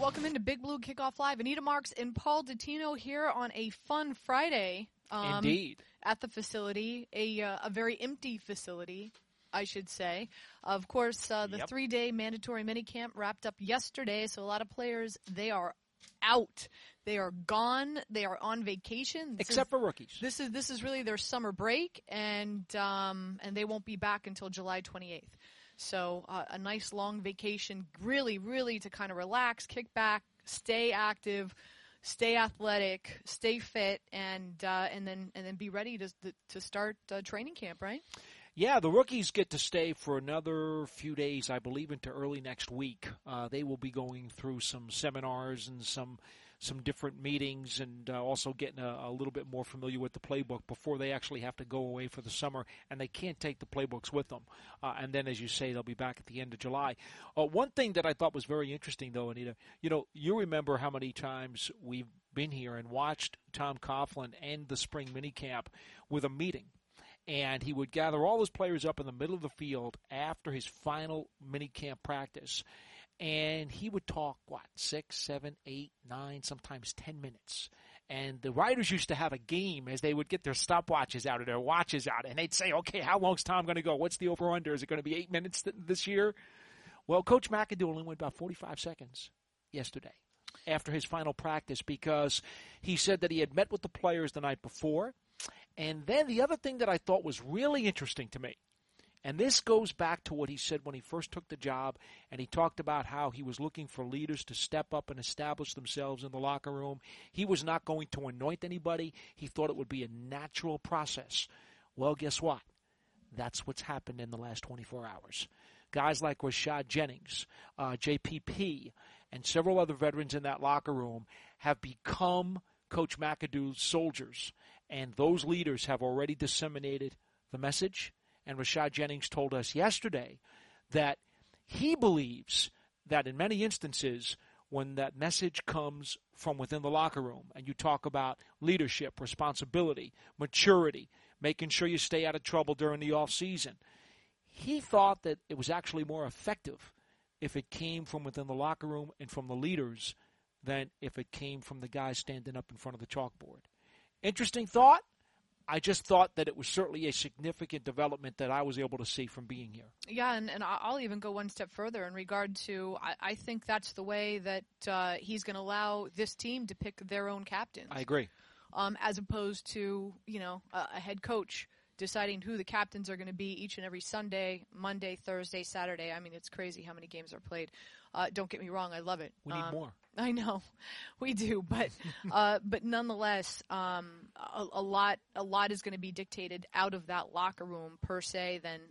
Welcome into Big Blue Kickoff Live. Anita Marks and Paul Dottino here on a fun Friday. Indeed. At the facility, a very empty facility, I should say. Of course, the 3-day mandatory minicamp wrapped up yesterday, so a lot of players, they are out. They are gone. They are on vacation. Except for rookies. This is really their summer break, and they won't be back until July 28th. So a nice long vacation, really to kind of relax, kick back, stay active, stay athletic, stay fit, and then be ready to start training camp, right? Yeah, the rookies get to stay for another few days, I believe, into early next week. They will be going through some seminars and some different meetings, and also getting a little bit more familiar with the playbook before they actually have to go away for the summer, and they can't take the playbooks with them. And then, as you say, they'll be back at the end of July. One thing that I thought was very interesting, though, Anita, you remember how many times we've been here and watched Tom Coughlin end the spring minicamp with a meeting. And he would gather all his players up in the middle of the field after his final minicamp practice. And he would talk, 6, 7, 8, 9, sometimes 10 minutes. And the writers used to have a game as they would get their stopwatches out or their watches out. And they'd say, okay, how long's Tom going to go? What's the over-under? Is it going to be 8 minutes this year? Well, Coach McAdoo only went about 45 seconds yesterday after his final practice, because he said that he had met with the players the night before. And then the other thing that I thought was really interesting to me, and this goes back to what he said when he first took the job, and he talked about how he was looking for leaders to step up and establish themselves in the locker room. He was not going to anoint anybody. He thought it would be a natural process. Well, guess what? That's what's happened in the last 24 hours. Guys like Rashad Jennings, JPP, and several other veterans in that locker room have become Coach McAdoo's soldiers. And those leaders have already disseminated the message. And Rashad Jennings told us yesterday that he believes that in many instances, when that message comes from within the locker room, and you talk about leadership, responsibility, maturity, making sure you stay out of trouble during the off season, he thought that it was actually more effective if it came from within the locker room and from the leaders than if it came from the guys standing up in front of the chalkboard. Interesting thought. I just thought that it was certainly a significant development that I was able to see from being here. Yeah, and I'll even go one step further in regard to I think that's the way that he's going to allow this team to pick their own captains. I agree. As opposed to, a head coach deciding who the captains are going to be each and every Sunday, Monday, Thursday, Saturday. I mean, it's crazy how many games are played. Don't get me wrong, I love it. We need more. I know, we do, but nonetheless, a lot is going to be dictated out of that locker room per se than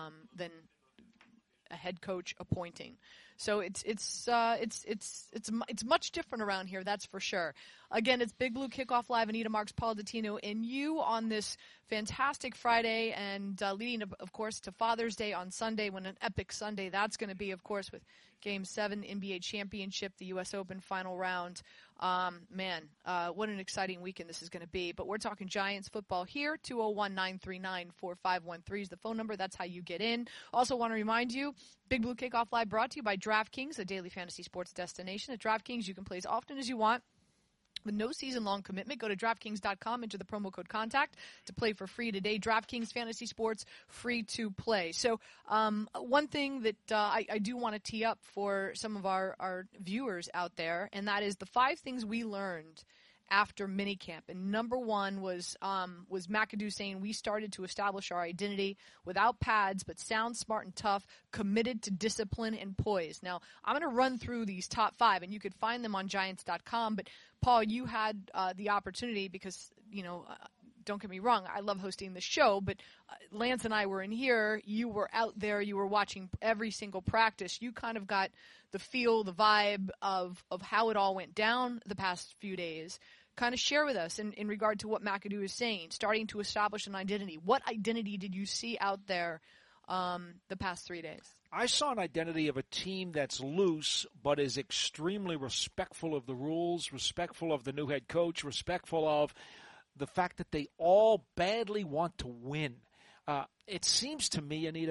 a head coach appointing. So it's much different around here, that's for sure. Again, it's Big Blue Kickoff Live. Anita Marks, Paul Dottino, and you on this fantastic Friday, and leading, of course, to Father's Day on Sunday, when an epic Sunday that's going to be, of course, with Game 7, NBA Championship, the U.S. Open final round. What an exciting weekend this is going to be. But we're talking Giants football here. 201-939-4513 is the phone number. That's how you get in. Also want to remind you, Big Blue Kickoff Live brought to you by DraftKings, a daily fantasy sports destination. At DraftKings, you can play as often as you want with no season-long commitment. Go to DraftKings.com, enter the promo code CONTACT to play for free today. DraftKings Fantasy Sports, free to play. So one thing that I do want to tee up for some of our viewers out there, and that is the 5 things we learned after minicamp. And number one was McAdoo saying we started to establish our identity without pads, but sound, smart, and tough, committed to discipline and poise. Now, I'm going to run through these top 5, and you could find them on Giants.com. But, Paul, you had the opportunity because, don't get me wrong, I love hosting the show, but Lance and I were in here. You were out there. You were watching every single practice. You kind of got the feel, the vibe of how it all went down the past few days. Kind of share with us in regard to what McAdoo is saying, starting to establish an identity. What identity did you see out there the past 3 days? I saw an identity of a team that's loose but is extremely respectful of the rules, respectful of the new head coach, respectful of the fact that they all badly want to win. It seems to me, Anita,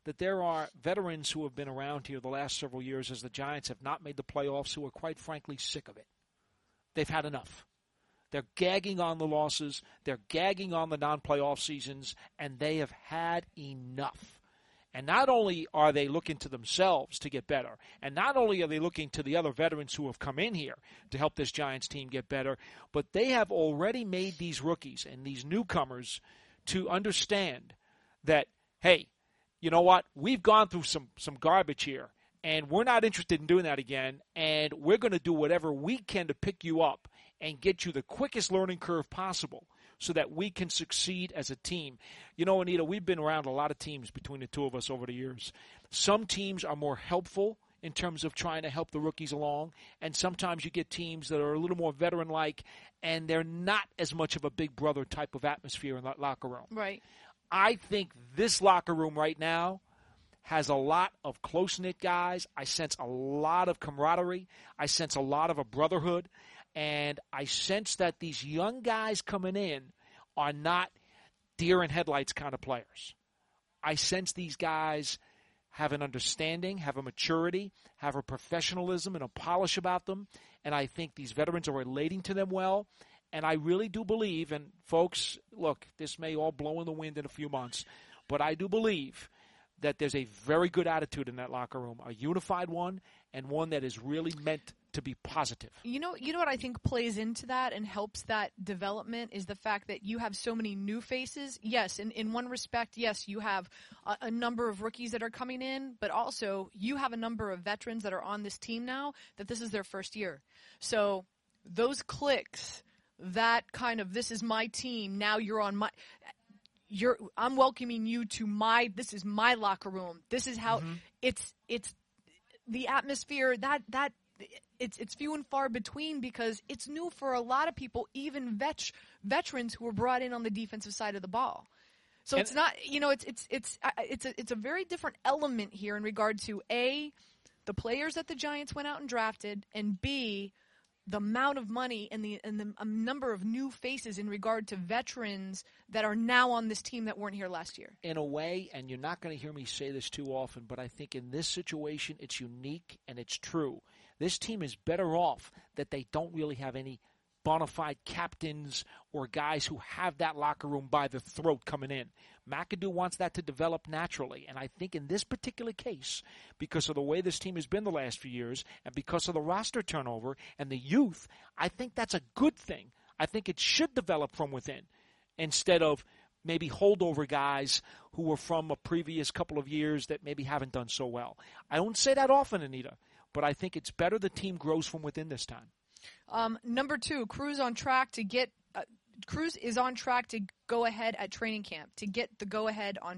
that there are veterans who have been around here the last several years as the Giants have not made the playoffs who are quite frankly sick of it. They've had enough. They're gagging on the losses. They're gagging on the non-playoff seasons, and they have had enough. And not only are they looking to themselves to get better, and not only are they looking to the other veterans who have come in here to help this Giants team get better, but they have already made these rookies and these newcomers to understand that, hey, you know what? We've gone through some garbage here, and we're not interested in doing that again, and we're going to do whatever we can to pick you up and get you the quickest learning curve possible so that we can succeed as a team. You know, Anita, we've been around a lot of teams between the two of us over the years. Some teams are more helpful in terms of trying to help the rookies along, and sometimes you get teams that are a little more veteran-like, and they're not as much of a big brother type of atmosphere in that locker room. Right. I think this locker room right now has a lot of close-knit guys. I sense a lot of camaraderie. I sense a lot of a brotherhood. And I sense that these young guys coming in are not deer in headlights kind of players. I sense these guys have an understanding, have a maturity, have a professionalism and a polish about them. And I think these veterans are relating to them well. And I really do believe, and folks, look, this may all blow in the wind in a few months, but I do believe that there's a very good attitude in that locker room, a unified one, and one that is really meant to be positive. You know what I think plays into that and helps that development is the fact that you have so many new faces. Yes, in one respect, yes, you have a number of rookies that are coming in, but also you have a number of veterans that are on this team now that this is their first year. So those clicks, that kind of, this is my team, now you're on my... I'm welcoming you to this is my locker room. This is how it's the atmosphere that it's few and far between because it's new for a lot of people, even veterans who were brought in on the defensive side of the ball. So it's not, it's a very different element here in regard to A, the players that the Giants went out and drafted, and B, the amount of money and the number of new faces in regard to veterans that are now on this team that weren't here last year. In a way, and you're not going to hear me say this too often, but I think in this situation it's unique and it's true. This team is better off that they don't really have any bona fide captains or guys who have that locker room by the throat coming in. McAdoo wants that to develop naturally, and I think in this particular case, because of the way this team has been the last few years and because of the roster turnover and the youth, I think that's a good thing. I think it should develop from within instead of maybe holdover guys who were from a previous couple of years that maybe haven't done so well. I don't say that often, Anita, but I think it's better the team grows from within this time. Number 2, Cruz on track to get Cruz is on track to go ahead at training camp, to get the go-ahead on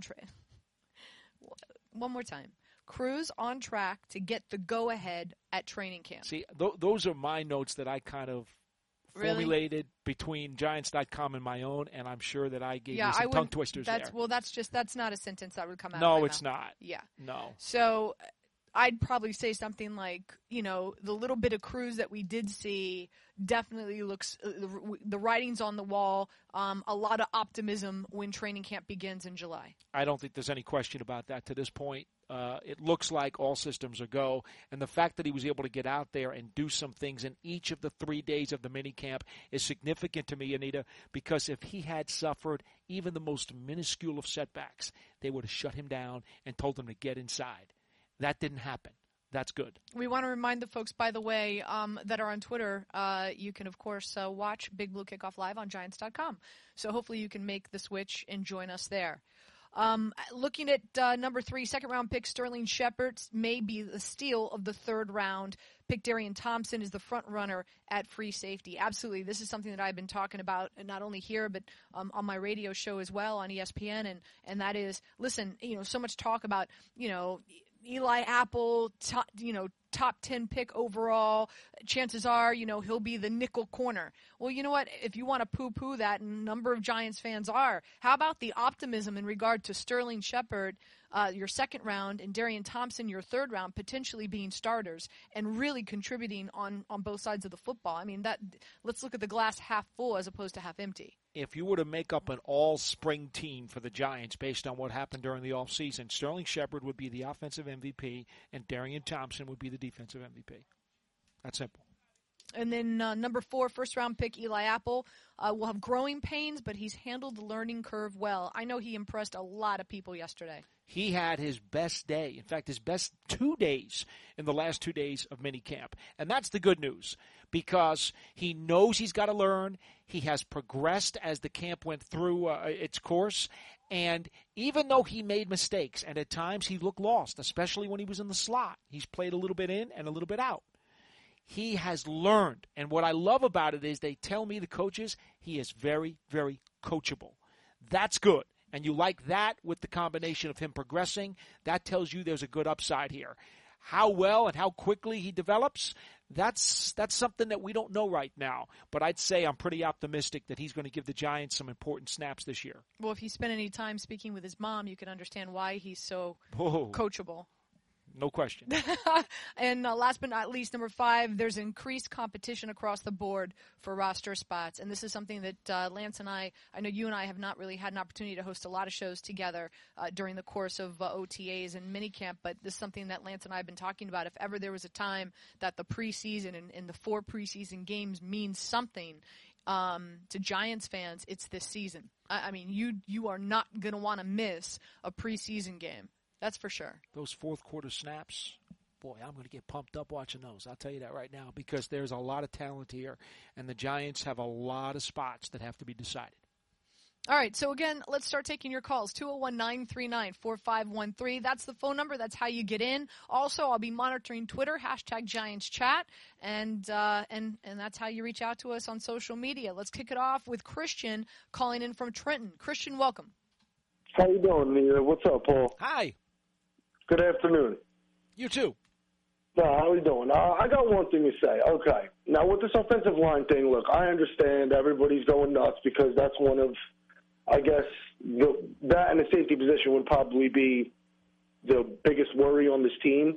one more time. Cruz on track to get the go-ahead at training camp. See, those are my notes that I kind of formulated between Giants.com and my own, and I'm sure that I gave you some tongue twisters there. Well, that's not a sentence that would come out of my mouth. No, it's not. Yeah. No. So I'd probably say something like, the little bit of Cruz that we did see definitely looks, the writing's on the wall, a lot of optimism when training camp begins in July. I don't think there's any question about that to this point. It looks like all systems are go, and the fact that he was able to get out there and do some things in each of the 3 days of the minicamp is significant to me, Anita, because if he had suffered even the most minuscule of setbacks, they would have shut him down and told him to get inside. That didn't happen. That's good. We want to remind the folks, by the way, that are on Twitter, you can, of course, watch Big Blue Kickoff live on Giants.com. So hopefully you can make the switch and join us there. Looking at number 3, second-round pick Sterling Shepard may be the steal of the third round. Pick Darian Thompson is the front runner at free safety. Absolutely, this is something that I've been talking about, not only here but on my radio show as well on ESPN, and that is, listen, so much talk about, Eli Apple, top 10 pick overall. Chances are, he'll be the nickel corner. Well, you know what? If you want to poo-poo that, and a number of Giants fans are, how about the optimism in regard to Sterling Shepard, your second round, and Darian Thompson, your third round, potentially being starters and really contributing on both sides of the football? I mean, let's look at the glass half full as opposed to half empty. If you were to make up an all-spring team for the Giants based on what happened during the offseason, Sterling Shepard would be the offensive MVP and Darian Thompson would be the defensive MVP. That's simple. And then number 4, first-round pick, Eli Apple, will have growing pains, but he's handled the learning curve well. I know he impressed a lot of people yesterday. He had his best day. In fact, his best 2 days in the last 2 days of minicamp. And that's the good news because he knows he's got to learn. He has progressed as the camp went through its course. And even though he made mistakes, and at times he looked lost, especially when he was in the slot, he's played a little bit in and a little bit out. He has learned. And what I love about it is they tell me, the coaches, he is very, very coachable. That's good. And you like that with the combination of him progressing, that tells you there's a good upside here. How well and how quickly he develops, that's something that we don't know right now. But I'd say I'm pretty optimistic that he's going to give the Giants some important snaps this year. Well, if he spent any time speaking with his mom, you can understand why he's so coachable. No question. And last but not least, number 5, there's increased competition across the board for roster spots. And this is something that Lance and I know you and I have not really had an opportunity to host a lot of shows together during the course of OTAs and minicamp, but this is something that Lance and I have been talking about. If ever there was a time that the preseason and the 4 preseason games means something to Giants fans, it's this season. I mean, you are not going to want to miss a preseason game. That's for sure. Those fourth quarter snaps, boy, I'm going to get pumped up watching those. I'll tell you that right now because there's a lot of talent here, and the Giants have a lot of spots that have to be decided. All right, so again, let's start taking your calls, 201-939-4513. That's the phone number. That's how you get in. Also, I'll be monitoring Twitter, #GiantsChat, and that's how you reach out to us on social media. Let's kick it off with Christian calling in from Trenton. Christian, welcome. How you doing, Nita? What's up, Paul? Hi. Good afternoon. You too. No, how are you doing? I got one thing to say. Okay. Now, with this offensive line thing, look, I understand everybody's going nuts because that's one of, I guess, that and the safety position would probably be the biggest worry on this team.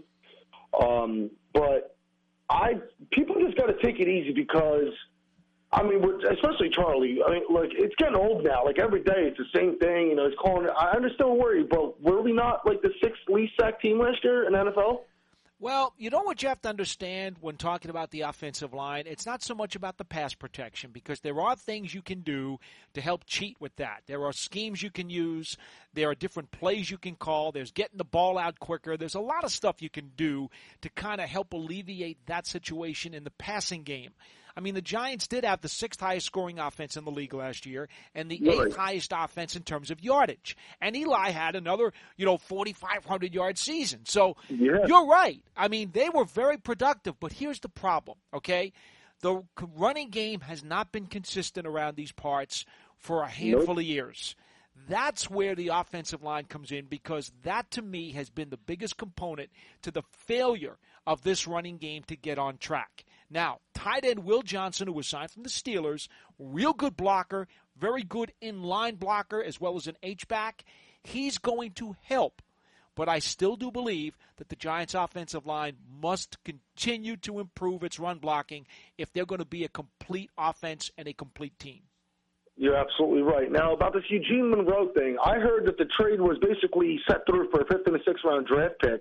But people just got to take it easy because, I mean, especially Charlie. I mean, like, it's getting old now. Like, every day it's the same thing. He's calling it. I understand worry, but were we not, like, the 6th least sack team last year in the NFL? Well, you know what you have to understand when talking about the offensive line? It's not so much about the pass protection because there are things you can do to help cheat with that. There are schemes you can use. There are different plays you can call. There's getting the ball out quicker. There's a lot of stuff you can do to kind of help alleviate that situation in the passing game. I mean, the Giants did have the 6th highest scoring offense in the league last year and the 8th highest offense in terms of yardage. And Eli had another, 4,500-yard season. So You're right. I mean, they were very productive, but here's the problem, okay? The running game has not been consistent around these parts for a handful of years. That's where the offensive line comes in because that, to me, has been the biggest component to the failure of this running game to get on track. Now, tight end Will Johnson, who was signed from the Steelers, real good blocker, very good in-line blocker as well as an H-back. He's going to help. But I still do believe that the Giants' offensive line must continue to improve its run blocking if they're going to be a complete offense and a complete team. You're absolutely right. Now, about this Eugene Monroe thing, I heard that the trade was basically set through for a 5th and a 6th round draft pick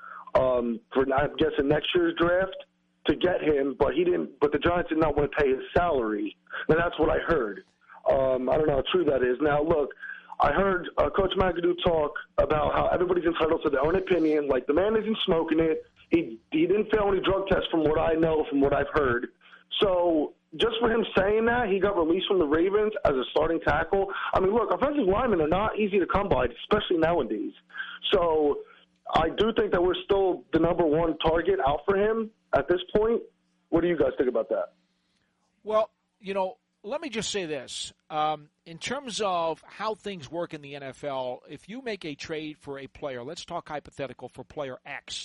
for, I'm guessing, next year's draft to get him, but the Giants did not want to pay his salary. And that's what I heard. I don't know how true that is. Now, look, I heard Coach McAdoo talk about how everybody's entitled to their own opinion. Like, the man isn't smoking it. He didn't fail any drug tests from what I know, from what I've heard. So just for him saying that, he got released from the Ravens as a starting tackle. I mean, look, offensive linemen are not easy to come by, especially nowadays. So I do think that we're still the number one target out for him at this point. What do you guys think about that? Well, let me just say this. In terms of how things work in the NFL, if you make a trade for a player, let's talk hypothetical for player X,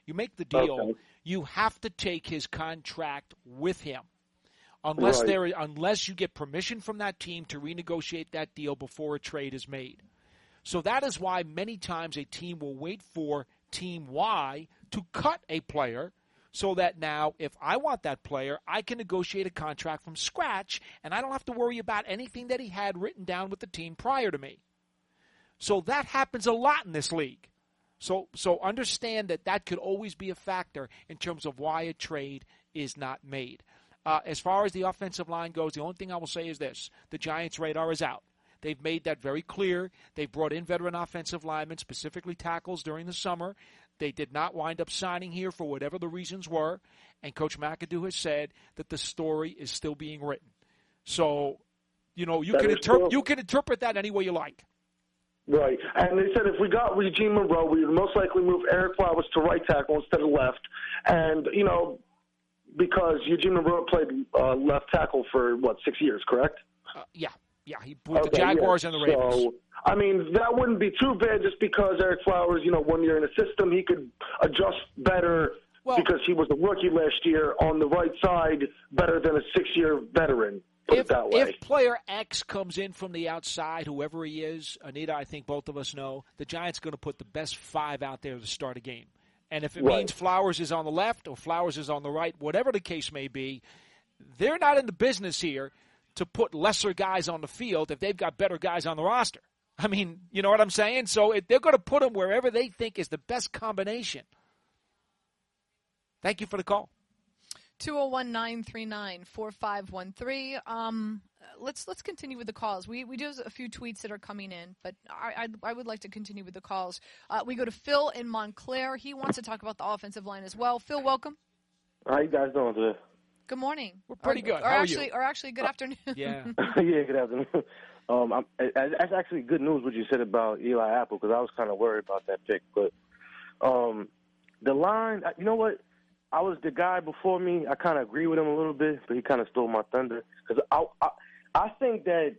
You make the deal. Okay. You have to take his contract with him. Unless you get permission from that team to renegotiate that deal before a trade is made. So that is why many times a team will wait for Team Y to cut a player so that now if I want that player, I can negotiate a contract from scratch and I don't have to worry about anything that he had written down with the team prior to me. So that happens a lot in this league. So understand that could always be a factor in terms of why a trade is not made. As far as the offensive line goes, the only thing I will say is this. The Giants' radar is out. They've made that very clear. They've brought in veteran offensive linemen, specifically tackles, during the summer. They did not wind up signing here for whatever the reasons were. And Coach McAdoo has said that the story is still being written. So, you can interpret that any way you like. Right. And they said if we got Eugene Monroe, we would most likely move Eric Flowers to right tackle instead of left. And, because Eugene Monroe played left tackle for, 6 years, correct? Yeah. Yeah, he put the Jaguars and the Ravens. So, that wouldn't be too bad just because Eric Flowers, 1 year in the system, he could adjust better because he was a rookie last year on the right side, better than a 6-year veteran. If player X comes in from the outside, whoever he is, Anita, I think both of us know, the Giants are going to put the best 5 out there to start a game. And if it means Flowers is on the left or Flowers is on the right, whatever the case may be, they're not in the business here to put lesser guys on the field if they've got better guys on the roster. I mean, you know what I'm saying? So they're going to put them wherever they think is the best combination. Thank you for the call. 201-939-4513. Let's continue with the calls. We do have a few tweets that are coming in, but I would like to continue with the calls. We go to Phil in Montclair. He wants to talk about the offensive line as well. Phil, welcome. How you guys doing today? Good morning. We're pretty good. How are you? Or actually, good afternoon. Yeah. Yeah, good afternoon. That's actually good news what you said about Eli Apple because I was kind of worried about that pick. But the line, you know what? I was the guy before me. I kind of agree with him a little bit, but he kind of stole my thunder. Because I think that,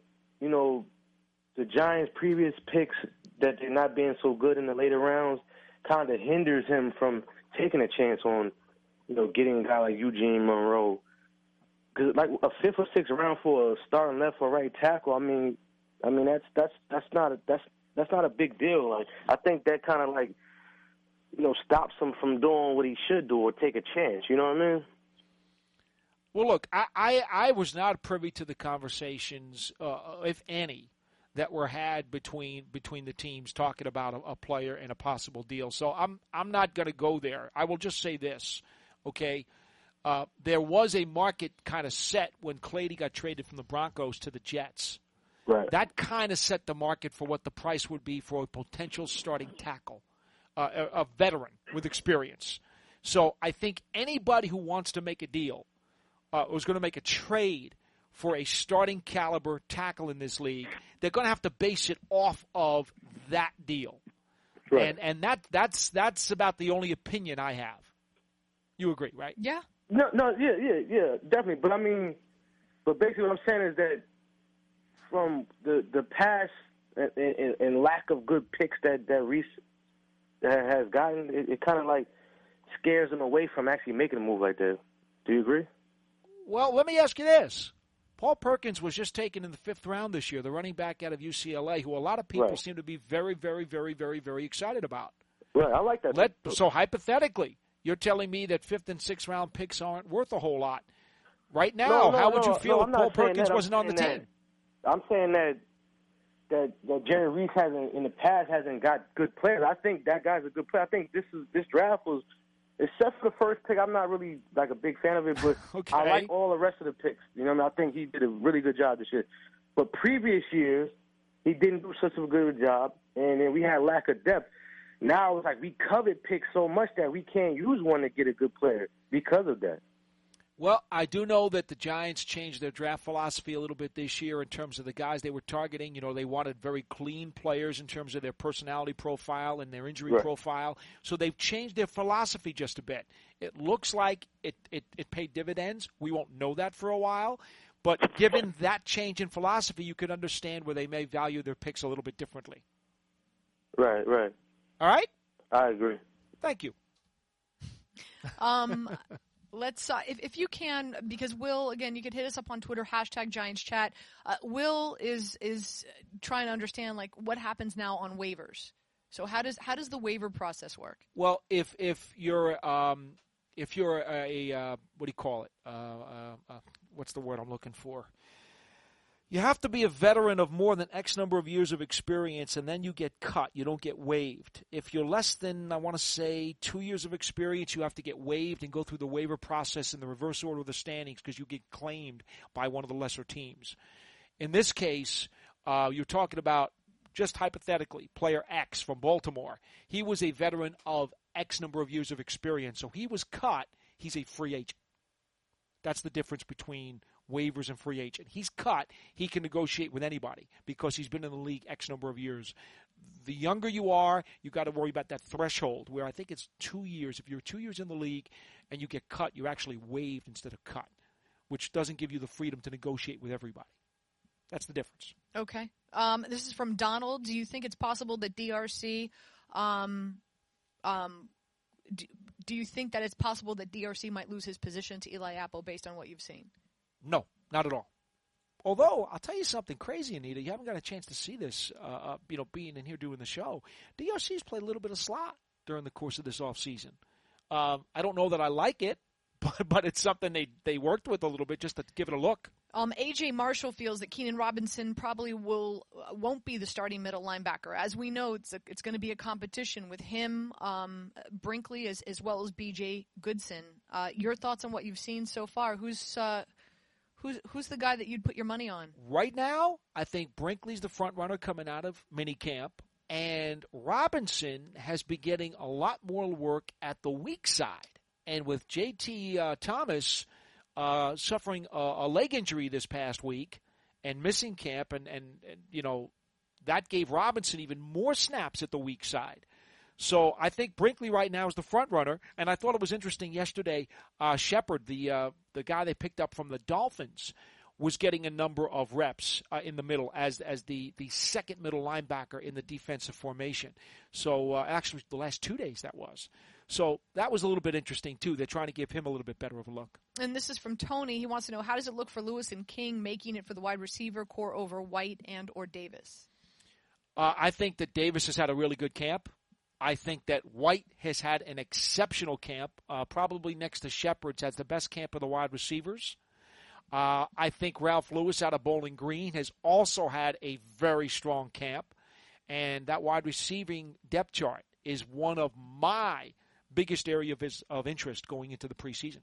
the Giants' previous picks, that they're not being so good in the later rounds, kind of hinders him from taking a chance on, getting a guy like Eugene Monroe. Because like a 5th or 6th round for a starting left or right tackle, that's not a big deal. Like I think that kind of like, stops him from doing what he should do or take a chance. You know what I mean? Well, look, I was not privy to the conversations, if any, that were had between the teams talking about a player and a possible deal. So I'm not going to go there. I will just say this, okay? There was a market kind of set when Clady got traded from the Broncos to the Jets. Right. That kind of set the market for what the price would be for a potential starting tackle, a veteran with experience. So I think anybody who wants to make a deal was going to make a trade for a starting caliber tackle in this league, they're going to have to base it off of that deal. Right. And that's about the only opinion I have. You agree, right? Yeah. No, yeah, definitely. But basically what I'm saying is that from the past and lack of good picks that Reese has gotten, it kind of like scares him away from actually making a move like that. Do you agree? Well, let me ask you this. Paul Perkins was just taken in the 5th round this year, the running back out of UCLA, who a lot of people seem to be very, very, very, very, very excited about. Right, I like that. So hypothetically, you're telling me that 5th and 6th round picks aren't worth a whole lot. Right now, how would you feel if Paul Perkins wasn't on the team? I'm saying that Jerry Reese hasn't got good players. I think that guy's a good player. I think this draft was, except for the first pick, I'm not really like a big fan of it, but okay. I like all the rest of the picks. You know what I mean? I think he did a really good job this year. But previous years, he didn't do such a good job, and then we had lack of depth. Now it's like we covet picks so much that we can't use one to get a good player because of that. Well, I do know that the Giants changed their draft philosophy a little bit this year in terms of the guys they were targeting. They wanted very clean players in terms of their personality profile and their injury profile. So they've changed their philosophy just a bit. It looks like it paid dividends. We won't know that for a while. But given that change in philosophy, you could understand where they may value their picks a little bit differently. Right. All right? I agree. Thank you. Let's if you can, because Will, again, you could hit us up on Twitter, #GiantsChat. Will is trying to understand like what happens now on waivers. So how does the waiver process work? Well, if you're a what do you call it? What's the word I'm looking for? You have to be a veteran of more than X number of years of experience, and then you get cut. You don't get waived. If you're less than, I want to say, 2 years of experience, you have to get waived and go through the waiver process in the reverse order of the standings because you get claimed by one of the lesser teams. In this case, you're talking about, just hypothetically, player X from Baltimore. He was a veteran of X number of years of experience, so he was cut. He's a free agent. That's the difference between waivers and free agent. He's cut. He can negotiate with anybody because he's been in the league X number of years. The younger you are, you got to worry about that threshold where I think it's 2 years. If you're 2 years in the league and you get cut, you're actually waived instead of cut, which doesn't give you the freedom to negotiate with everybody. That's the difference. Okay. This is from Donald. Do you think it's possible that DRC do you think that it's possible that DRC might lose his position to Eli Apple based on what you've seen? No, not at all. Although, I'll tell you something crazy, Anita. You haven't got a chance to see this, being in here doing the show. DRC's played a little bit of slot during the course of this offseason. I don't know that I like it, but it's something they worked with a little bit just to give it a look. A.J. Marshall feels that Keenan Robinson probably won't be the starting middle linebacker. As we know, it's going to be a competition with him, Brinkley, as well as B.J. Goodson. Your thoughts on what you've seen so far? Who's the guy that you'd put your money on? Right now, I think Brinkley's the front runner coming out of minicamp, and Robinson has been getting a lot more work at the weak side. And with J.T. Thomas suffering a leg injury this past week and missing camp, and that gave Robinson even more snaps at the weak side. So I think Brinkley right now is the front runner, and I thought it was interesting yesterday. Shepard, the guy they picked up from the Dolphins, was getting a number of reps in the middle as the second middle linebacker in the defensive formation. So actually, the last 2 days that was. So that was a little bit interesting, too. They're trying to give him a little bit better of a look. And this is from Tony. He wants to know, how does it look for Lewis and King making it for the wide receiver core over White and or Davis? I think that Davis has had a really good camp. I think that White has had an exceptional camp, probably next to Shepard's, has the best camp of the wide receivers. I think Ralph Lewis out of Bowling Green has also had a very strong camp. And that wide receiving depth chart is one of my biggest area of interest going into the preseason.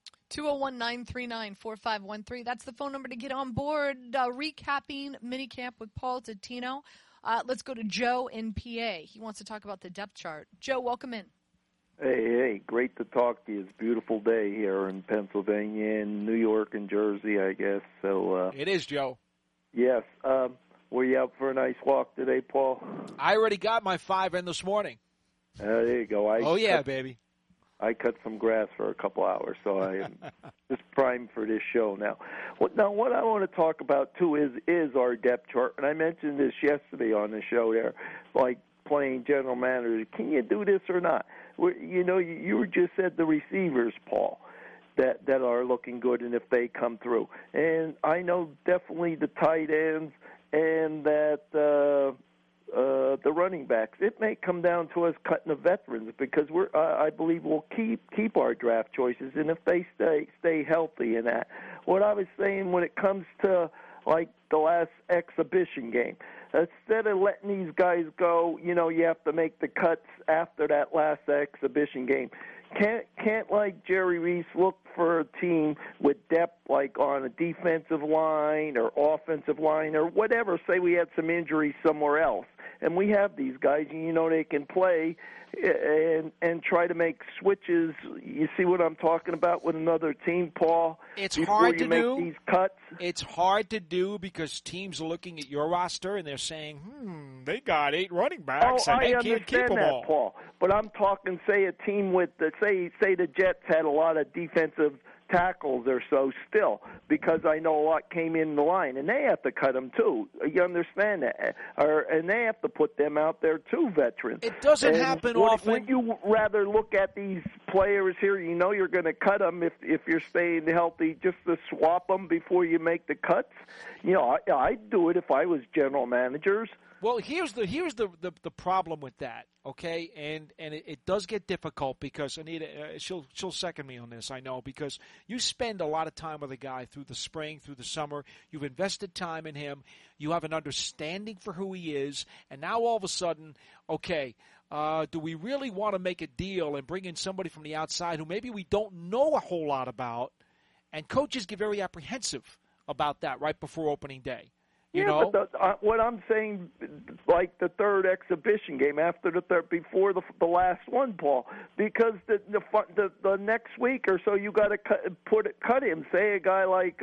201-939-4513. That's the phone number to get on board. Recapping minicamp with Paul Tatino. Let's go to Joe in PA. He wants to talk about the depth chart. Joe, welcome in. Hey, great to talk to you. It's a beautiful day here in Pennsylvania and New York and Jersey, I guess. So it is, Joe. Yes. Were you out for a nice walk today, Paul? I already got my 5 in this morning. There you go. Baby. I cut some grass for a couple hours, so I am just primed for this show now. Now, what I want to talk about, too, is our depth chart. And I mentioned this yesterday on the show there, like playing general manager. Can you do this or not? You just said the receivers, Paul, that are looking good, and if they come through. And I know definitely the tight ends and that the running backs. It may come down to us cutting the veterans because I believe we'll keep our draft choices, and if they stay healthy in that. What I was saying when it comes to like the last exhibition game, instead of letting these guys go, you have to make the cuts after that last exhibition game. Can't like Jerry Reese look for a team with depth, like on a defensive line or offensive line or whatever? Say we had some injuries somewhere else, and we have these guys, and they can play and try to make switches. You see what I'm talking about with another team, Paul? It's hard to do. These cuts. It's hard to do because teams are looking at your roster and they're saying, they got 8 running backs and they can't keep them all. Paul. But I'm talking, say, a team with say the Jets had a lot of defensive tackles or so still, because I know a lot came in the line, and they have to cut them too. You understand that? And they have to put them out there too, veterans. It doesn't happen often. Would you rather look at these players here, you know you're going to cut them if you're staying healthy, just to swap them before you make the cuts. You know, I'd do it if I was general managers. Well, here's the problem with that, okay? And it does get difficult because Anita, she'll second me on this, I know, because you spend a lot of time with a guy through the spring, through the summer. You've invested time in him. You have an understanding for who he is, and now all of a sudden, okay, do we really want to make a deal and bring in somebody from the outside who maybe we don't know a whole lot about? And coaches get very apprehensive about that right before opening day. You know? But what I'm saying, like the third exhibition game after the third, before the last one, Paul, because the next week or so you got to cut him. Say a guy like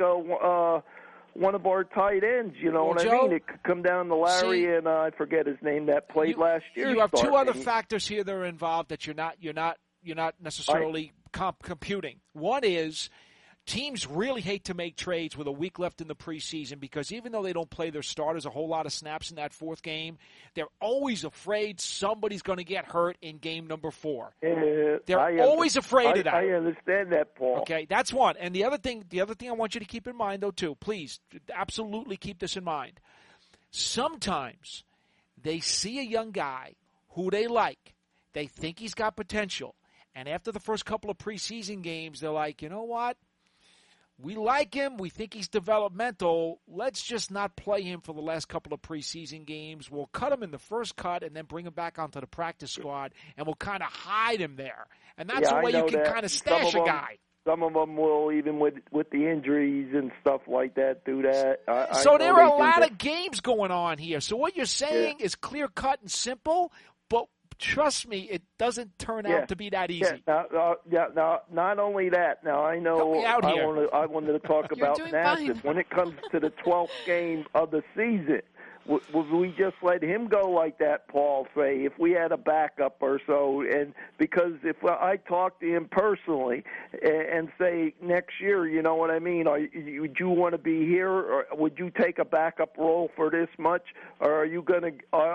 one of our tight ends, you know what I mean? It could come down to Larry and I forget his name that played last year. You have two other factors here that are involved that you're not necessarily computing. One is, teams really hate to make trades with a week left in the preseason because even though they don't play their starters a whole lot of snaps in that fourth game, they're always afraid somebody's going to get hurt in game number 4. They're always afraid of that. I understand that, Paul. Okay, that's one. And the other thing I want you to keep in mind, though, too, please, absolutely keep this in mind. Sometimes they see a young guy who they like. They think he's got potential. And after the first couple of preseason games, they're like, you know what? We like him. We think he's developmental. Let's just not play him for the last couple of preseason games. We'll cut him in the first cut and then bring him back onto the practice squad, and we'll kind of hide him there. And that's the way you can kind of stash a guy. Some of them will, even with the injuries and stuff like that, do that. So there are a lot of games going on here. So what you're saying is clear-cut and simple, but trust me, it doesn't turn out to be that easy. Now, not only that. Now, I know I wanted to talk about Nassif. When it comes to the 12th game of the season, would we just let him go like that, Paul, say, if we had a backup or so? And because if I talk to him personally and say next year, you know what I mean, would you want to be here, or would you take a backup role for this much, or are you gonna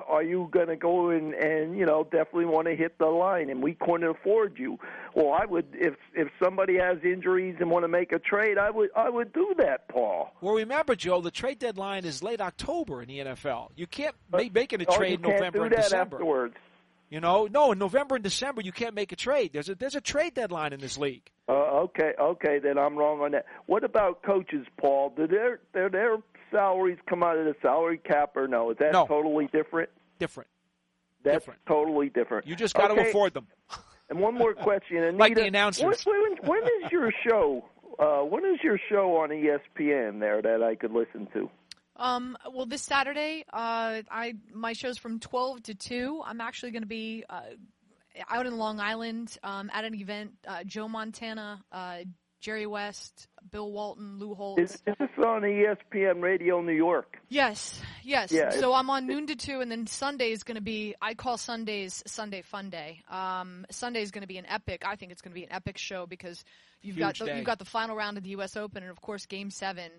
go and you know, definitely want to hit the line, and we couldn't afford you? Well, I would, if somebody has injuries and want to make a trade, I would do that, Paul. Well, remember, Joe, the trade deadline is late October in the NFL. You can't make a trade in November and December. Afterwards. You know, no, in November and December you can't make a trade. There's a trade deadline in this league. Okay, then I'm wrong on that. What about coaches, Paul? Do their salaries come out of the salary cap or no? Is that totally different? Different. That's totally different. You just got to afford them. And one more question, Anita. Like the announcers. When is your show? When is your show on ESPN there that I could listen to? Well, this Saturday, my show's from 12 to 2. I'm actually going to be out in Long Island at an event. Joe Montana, Jerry West, Bill Walton, Lou Holtz. Is this on ESPN Radio New York? Yes. Yeah, so I'm on noon to 2, and then Sunday is going to be, I call Sundays Sunday Fun Day. Sunday is going to be I think it's going to be an epic show because you've got the final round of the U.S. Open and, of course, Game 7.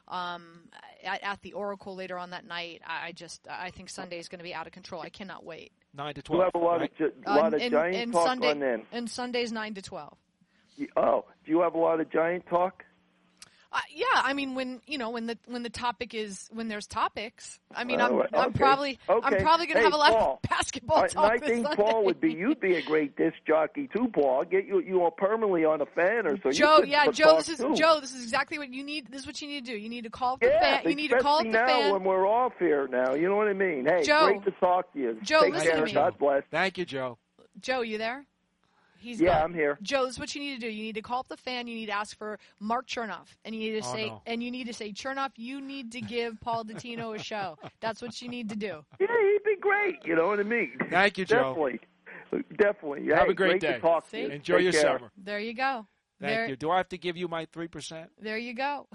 At the Oracle later on that night. I think Sunday is going to be out of control. I cannot wait. 9 to 12. You have a lot of Giant talk Sunday, on then. And Sunday's 9 to 12. Oh, do you have a lot of Giant talk? Yeah, I mean when the topic is when there's topics. I mean I'm probably going to have a lot of basketball talk. And I think Paul you'd be a great disc jockey too, Paul. I'll get you all permanently on a fan or so. Joe, this is exactly what you need. This is what you need to do. You need to call up the fan. You need to call up the fan when we're off here now. You know what I mean? Hey, Joe, great to talk to you. Joe, listen to me. God bless. Thank you, Joe. Joe, you there? I'm here. Joe, this is what you need to do. You need to call up the fan. You need to ask for Mark Chernoff, and you need to say, Chernoff, you need to give Paul Dottino a show. That's what you need to do. Yeah, he'd be great. You know what I mean? Thank you, Joe. Definitely. Have a great day. To talk to you. Enjoy your summer. There you go. Thank you. Do I have to give you my 3%? There you go.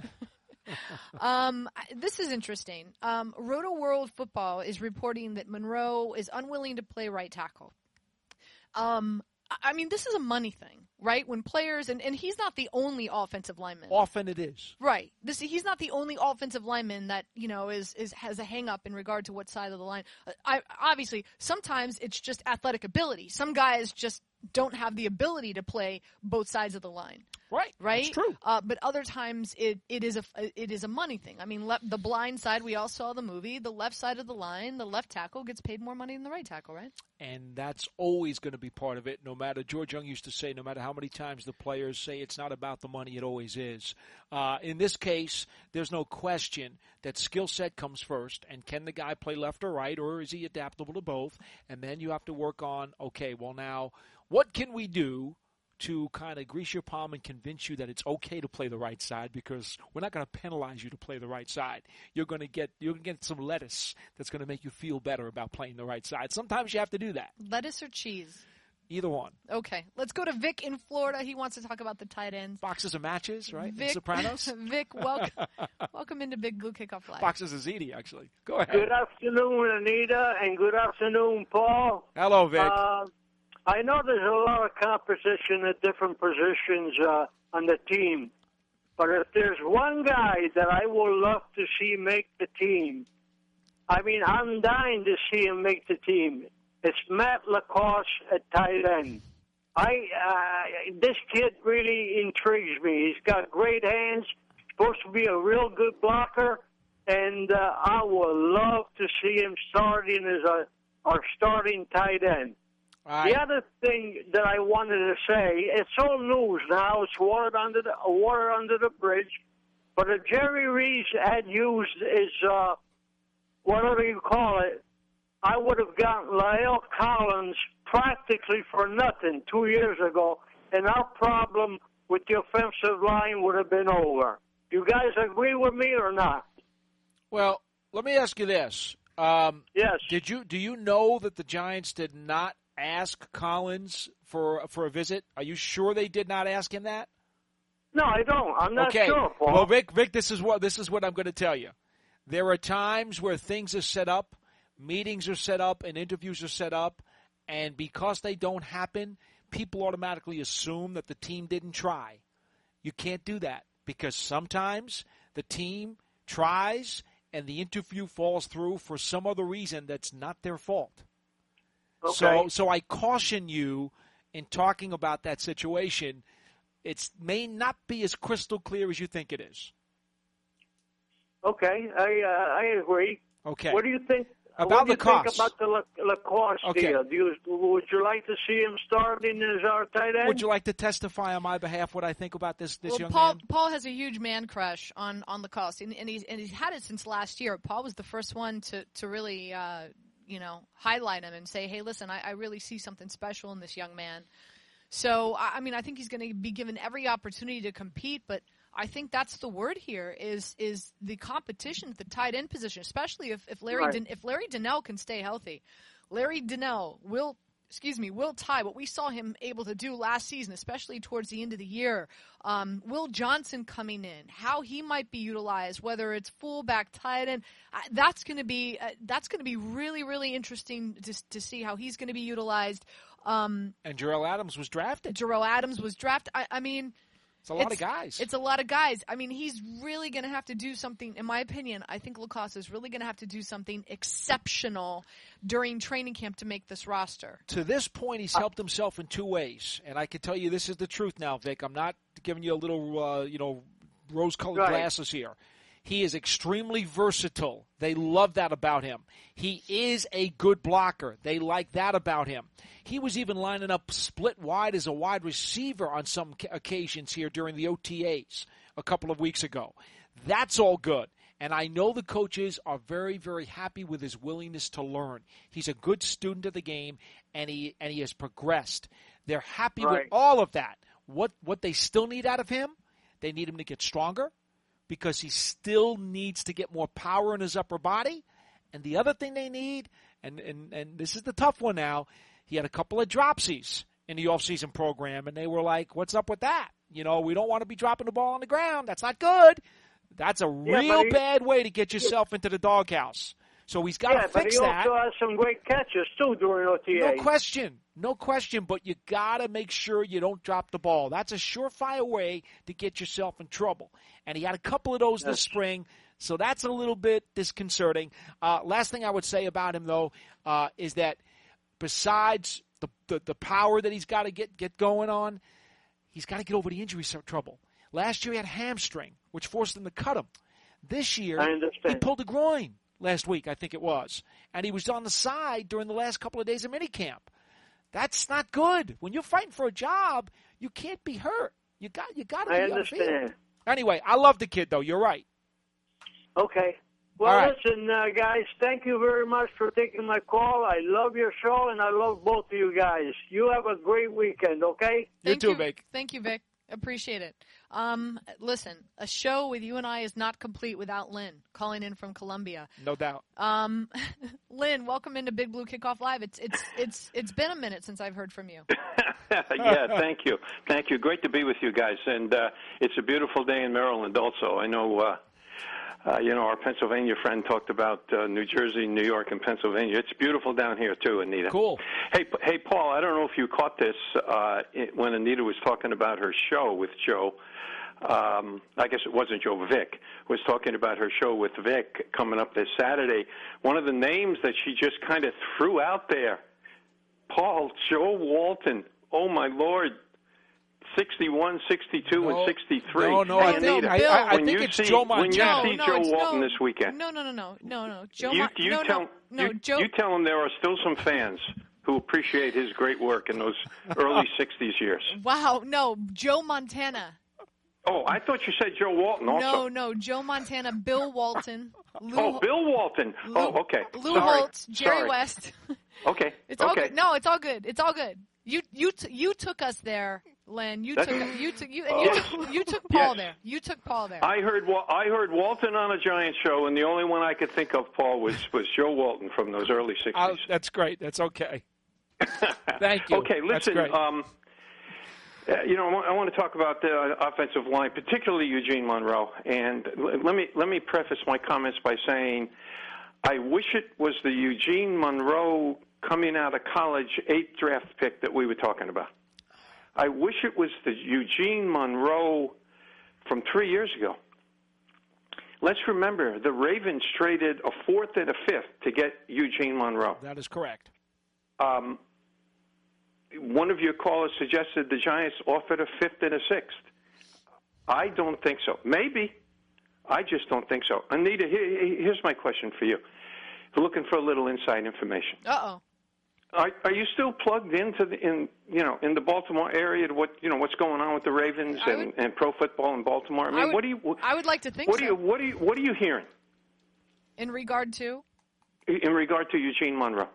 This is interesting. Roto World Football is reporting that Monroe is unwilling to play right tackle. I mean, this is a money thing, right? When players, and he's not the only offensive lineman. Often it is. Right. He's not the only offensive lineman that, you know, has a hang-up in regard to what side of the line. Obviously, sometimes it's just athletic ability. Some guys just don't have the ability to play both sides of the line. Right. That's true. But other times it is a money thing. I mean, the blind side, we all saw the movie. The left side of the line, the left tackle gets paid more money than the right tackle, right? And that's always going to be part of it. No matter, George Young used to say, no matter how many times the players say it's not about the money, it always is. In this case, there's no question that skill set comes first. And can the guy play left or right, or is he adaptable to both? And then you have to work on, okay, well now, what can we do to kind of grease your palm and convince you that it's okay to play the right side, because we're not going to penalize you to play the right side. You're going to get some lettuce that's going to make you feel better about playing the right side. Sometimes you have to do that. Lettuce or cheese? Either one. Okay. Let's go to Vic in Florida. He wants to talk about the tight ends. Boxes of matches, right? Vic, Sopranos? Vic, welcome into Big Blue Kickoff Live. Boxes of ziti, actually. Go ahead. Good afternoon, Anita, and good afternoon, Paul. Hello, Vic. I know there's a lot of competition at different positions on the team, but if there's one guy that I would love to see make the team, I mean, I'm dying to see him make the team. It's Matt LaCosse at tight end. This kid really intrigues me. He's got great hands, supposed to be a real good blocker, and I would love to see him starting as our starting tight end. The other thing that I wanted to say, it's all news now. It's water under the bridge. But if Jerry Reese had used his, whatever you call it, I would have gotten La'el Collins practically for nothing 2 years ago, and our problem with the offensive line would have been over. You guys agree with me or not? Well, let me ask you this. Yes. Do you know that the Giants did not ask Collins for a visit? Are you sure they did not ask him that? No, I don't. I'm not sure, Paul. Well, Vic, this is what I'm going to tell you. There are times where things are set up, meetings are set up, and interviews are set up, and because they don't happen, people automatically assume that the team didn't try. You can't do that, because sometimes the team tries and the interview falls through for some other reason that's not their fault. Okay. So I caution you in talking about that situation. It may not be as crystal clear as you think it is. Okay, I agree. Okay. What do you think about what do you think about the LaCosse deal? Would you like to see him starting as our tight end? Would you like to testify on my behalf what I think about this young man? man? Paul has a huge man crush on LaCosse, and he's had it since last year. Paul was the first one to really highlight him and say, hey, listen, I really see something special in this young man. So, I mean, I think he's going to be given every opportunity to compete, but I think that's the word here is the competition at the tight end position, especially if Larry Donnell can stay healthy. Larry Donnell will tie what we saw him able to do last season, especially towards the end of the year. Will Johnson coming in, how he might be utilized, whether it's fullback, tight end, that's going to be really, really interesting to see how he's going to be utilized. And Jarrell Adams was drafted. I mean, it's a lot of guys. It's a lot of guys. I mean, he's really going to have to do something, in my opinion. I think LaCosse is really going to have to do something exceptional during training camp to make this roster. To this point, he's helped himself in two ways. And I can tell you this is the truth now, Vic. I'm not giving you a little, rose-colored glasses here. He is extremely versatile. They love that about him. He is a good blocker. They like that about him. He was even lining up split wide as a wide receiver on some occasions here during the OTAs a couple of weeks ago. That's all good. And I know the coaches are very, very happy with his willingness to learn. He's a good student of the game, and he has progressed. They're happy with all of that. What they still need out of him, they need him to get stronger, because he still needs to get more power in his upper body. And the other thing they need, and this is the tough one now, he had a couple of dropsies in the offseason program, and they were like, what's up with that? We don't want to be dropping the ball on the ground. That's not good. That's a real bad way to get yourself into the doghouse. So he's got to fix that. Yeah, but he also has some great catches, too, during OTA. No question, but you got to make sure you don't drop the ball. That's a surefire way to get yourself in trouble. And he had a couple of those this spring, so that's a little bit disconcerting. Last thing I would say about him, though, is that besides the power that he's got to get going on. He's got to get over the injury trouble. Last year he had hamstring, which forced him to cut him. This year he pulled a groin last week, I think it was, and he was on the side during the last couple of days of minicamp. That's not good. When you're fighting for a job, you can't be hurt. You got to be on the field. Anyway, I love the kid, though. You're right. Okay. Well, right. Listen, guys, thank you very much for taking my call. I love your show, and I love both of you guys. You have a great weekend, okay? You too, Vic. Thank you, Vic. Appreciate it. Listen, a show with you and I is not complete without Lynn calling in from Columbia. No doubt. Lynn, welcome into Big Blue Kickoff Live. It's been a minute since I've heard from you. Yeah, thank you. Thank you. Great to be with you guys. And it's a beautiful day in Maryland also. I know our Pennsylvania friend talked about New Jersey, New York, and Pennsylvania. It's beautiful down here, too, Anita. Cool. Hey, Paul, I don't know if you caught this when Anita was talking about her show with Joe. I guess it wasn't Joe. Vic was talking about her show with Vic coming up this Saturday. One of the names that she just kind of threw out there, Paul, Joe Walton. Oh, my Lord. 61, 62, and 63. No, I think it's Joe Montana. When you see Joe Walton this weekend. No. You tell him there are still some fans who appreciate his great work in those early 60s years. Wow, no, Joe Montana. Oh, I thought you said Joe Walton also. No, Joe Montana, Bill Walton. Bill Walton. Okay. Lou Holtz, Jerry West. Okay. It's all good. No, it's all good. It's all good. You took us there, Len. You took Paul there. You took Paul there. I heard Walton on a Giants show, and the only one I could think of, Paul, was Joe Walton from those early 60s. That's great. That's okay. Thank you. Okay, listen. I want to talk about the offensive line, particularly Eugene Monroe. And let me preface my comments by saying I wish it was the Eugene Monroe coming out of college 8th draft pick that we were talking about. I wish it was the Eugene Monroe from 3 years ago. Let's remember, the Ravens traded a 4th and a 5th to get Eugene Monroe. That is correct. One of your callers suggested the Giants offered a 5th and a 6th. I don't think so. Maybe. I just don't think so. Anita, here's my question for you. Looking for a little inside information. Uh-oh. Are you still plugged into in the Baltimore area to what's going on with the Ravens and pro football in Baltimore? I would like to think so. What are you hearing? In regard to? In regard to Eugene Monroe.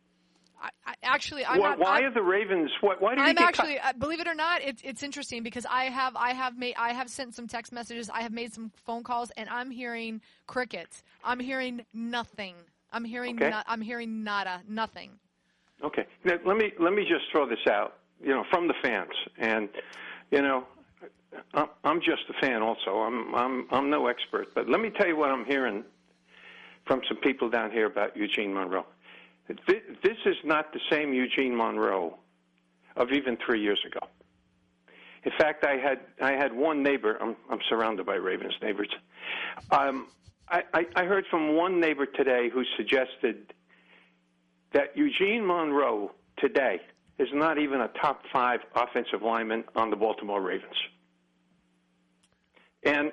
Why are the Ravens? Why did he get cut? Believe it or not, it's interesting because I have sent some text messages. I have made some phone calls, and I'm hearing crickets. I'm hearing nothing. I'm hearing nada, nothing. Okay, now, let me just throw this out, from the fans, and I'm just a fan also. I'm no expert, but let me tell you what I'm hearing from some people down here about Eugene Monroe. This is not the same Eugene Monroe of even 3 years ago. In fact, I had one neighbor. I'm surrounded by Ravens neighbors. I heard from one neighbor today who suggested that Eugene Monroe today is not even a top 5 offensive lineman on the Baltimore Ravens. And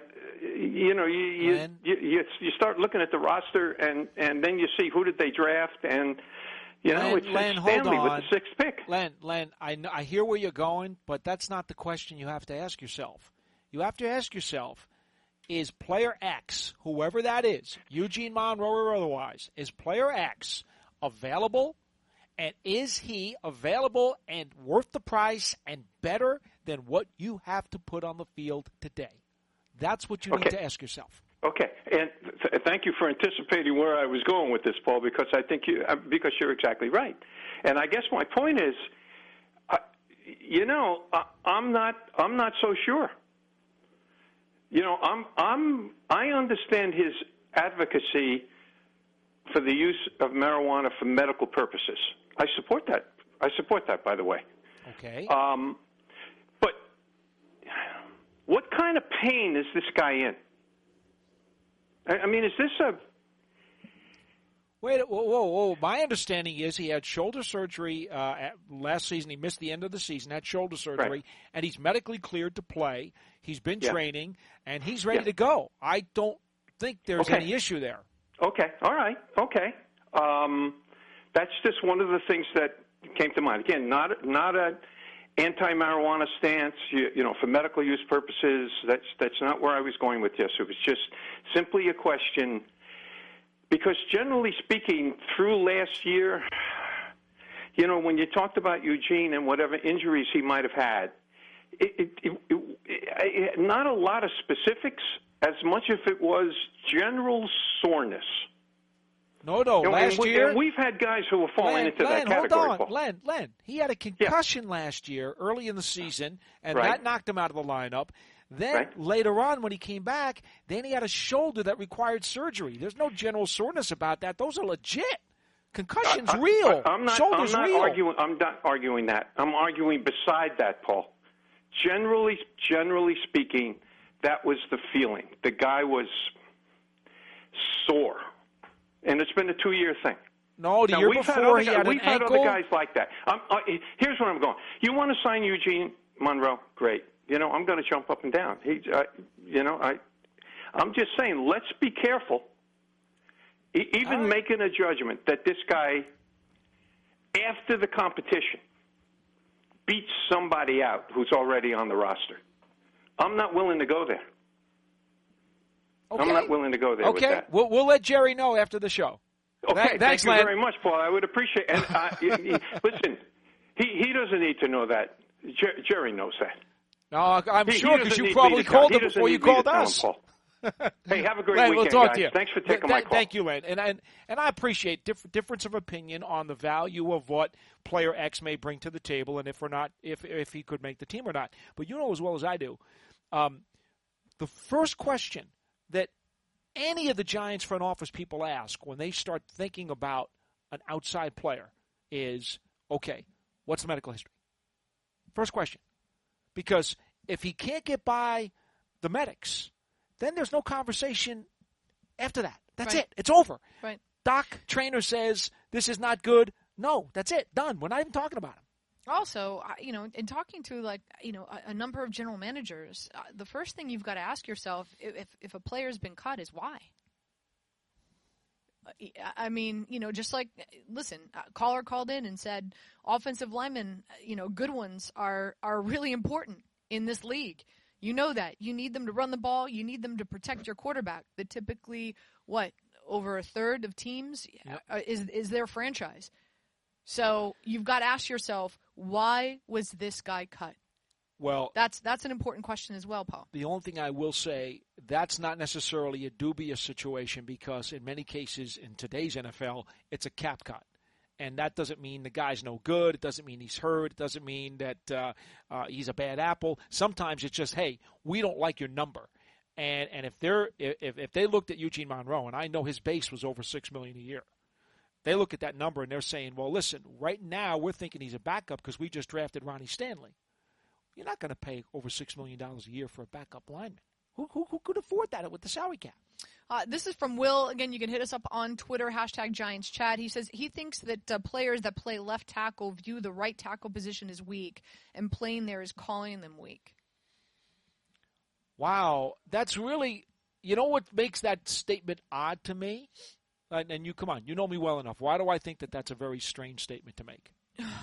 you start looking at the roster, and then you see who did they draft, and it's Stanley with the 6th pick. Len, I hear where you're going, but that's not the question you have to ask yourself. You have to ask yourself, is player X, whoever that is, Eugene Monroe or otherwise, is player X available, and is he available and worth the price and better than what you have to put on the field today? That's what you need to ask yourself. Okay, and thank you for anticipating where I was going with this, Paul, because I think because you're exactly right. And I guess my point is, I'm not so sure. I understand his advocacy for the use of marijuana for medical purposes. I support that, by the way. Okay. But what kind of pain is this guy in? I mean, is this Whoa. My understanding is he had shoulder surgery last season. He missed the end of the season, had shoulder surgery, Right. and he's medically cleared to play. He's been Yeah. training, and he's ready Yeah. to go. I don't think there's Okay. any issue there. Okay. All right. Okay. That's just one of the things that came to mind. Again, not a anti-marijuana stance, for medical use purposes. That's not where I was going with this. It was just simply a question, because generally speaking, through last year, when you talked about Eugene and whatever injuries he might have had, not a lot of specifics, as much as it was general soreness. No, last year. And we've had guys who have fallen into that category. Hold on, Len. He had a concussion last year, early in the season, and Right. that knocked him out of the lineup. Then Right. later on, when he came back, then he had a shoulder that required surgery. There's no general soreness about that. Those are legit. Concussion's real. Shoulder's real. I'm not arguing that. I'm arguing beside that, Paul. Generally speaking, that was the feeling. The guy was sore. And it's been a 2-year thing. No, the Now, year we've before he had an we've had ankle. other guys like that. Here's where I'm going. You want to sign Eugene Monroe? Great. I'm going to jump up and down. I'm just saying, let's be careful. Even making a judgment that this guy, after the competition, beats somebody out who's already on the roster. I'm not willing to go there. Okay. I'm not willing to go there with that. We'll let Jerry know after the show. Okay, Thanks, thank you Len. very much, Paul. I would appreciate it. And, listen, he doesn't need to know that. Jerry knows that. No, I'm He sure, doesn't because you need probably me to called tell- him he doesn't before you need me to called tell him, us. Paul. Hey, have a great Len, weekend, we'll talk guys. to you. Thanks for taking my call. Thank you, Len. And I appreciate difference of opinion on the value of what player X may bring to the table, and if he could make the team or not. But you know as well as I do, the first question that any of the Giants front office people ask when they start thinking about an outside player is, okay, what's the medical history? First question. Because if he can't get by the medics, then there's no conversation after that. That's Right. it. It's over. Right. Doc, trainer says this is not good. No, that's it. Done. We're not even talking about him. Also, in talking to a number of general managers, the first thing you've got to ask yourself if a player's been cut is why. I mean, just like, listen, a caller called in and said offensive linemen, good ones are really important in this league. You know that. You need them to run the ball. You need them to protect your quarterback. That typically, over a third of teams is their franchise. So you've got to ask yourself, why was this guy cut? Well, that's an important question as well, Paul. The only thing I will say, that's not necessarily a dubious situation because in many cases in today's NFL, it's a cap cut. And that doesn't mean the guy's no good. It doesn't mean he's hurt. It doesn't mean that he's a bad apple. Sometimes it's just, hey, we don't like your number. And if they looked at Eugene Monroe, and I know his base was over $6 million a year, they look at that number and they're saying, well, listen, right now we're thinking he's a backup because we just drafted Ronnie Stanley. You're not going to pay over $6 million a year for a backup lineman. Who could afford that with the salary cap? This is from Will. Again, you can hit us up on Twitter, #GiantsChat. He says he thinks that players that play left tackle view the right tackle position as weak, and playing there is calling them weak. Wow. That's really, you know what makes that statement odd to me? And you, come on, you know me well enough. Why do I think that that's a very strange statement to make?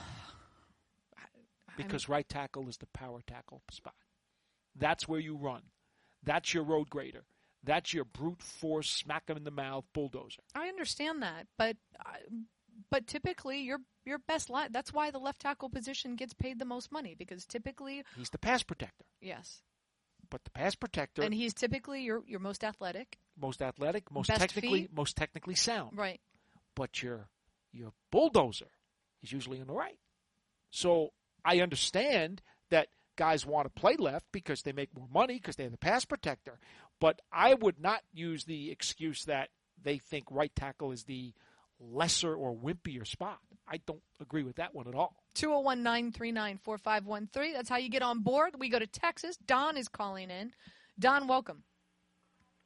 Because right tackle is the power tackle spot. That's where you run. That's your road grader. That's your brute force, smack him in the mouth, bulldozer. I understand that, but typically your best line. That's why the left tackle position gets paid the most money, because typically he's the pass protector. Yes. But the pass protector, and he's typically your most athletic, most technically sound. Right. But your bulldozer is usually on the right. So I understand that guys want to play left because they make more money because they're the pass protector. But I would not use the excuse that they think right tackle is the lesser or wimpier spot. I don't agree with that one at all. 201-939-4513. That's how you get on board. We go to Texas. Don is calling in. Don, welcome.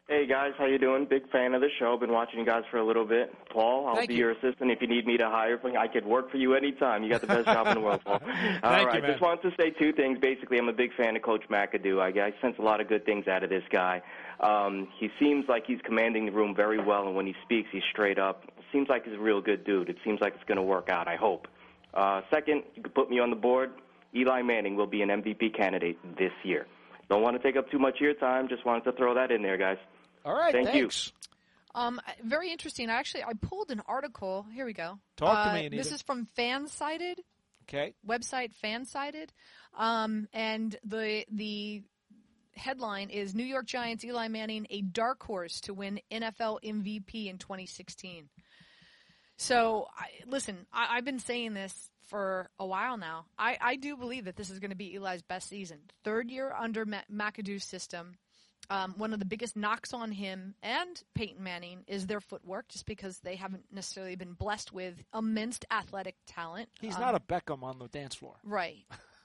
Hey, guys. How you doing? Big fan of the show. Been watching you guys for a little bit. Paul, I'll be your assistant if you need me to hire. I could work for you anytime. You got the best job in the world, Paul. All right. Just wanted to say two things. Basically, I'm a big fan of Coach McAdoo. I sense a lot of good things out of this guy. He seems like he's commanding the room very well, and when he speaks, he's straight up. Seems like he's a real good dude. It seems like it's going to work out, I hope. Second, you could put me on the board. Eli Manning will be an MVP candidate this year. Don't want to take up too much of your time. Just wanted to throw that in there, guys. All right, thanks. Very interesting. I pulled an article. Here we go. Talk to me, Anita. This is from Fansided. Okay. Website Fansided. And the headline is New York Giants Eli Manning, a dark horse to win NFL MVP in 2016. So, listen, I've been saying this for a while now. I do believe that this is going to be Eli's best season. Third year under McAdoo's system. One of the biggest knocks on him and Peyton Manning is their footwork, just because they haven't necessarily been blessed with immense athletic talent. He's not a Beckham on the dance floor. Right.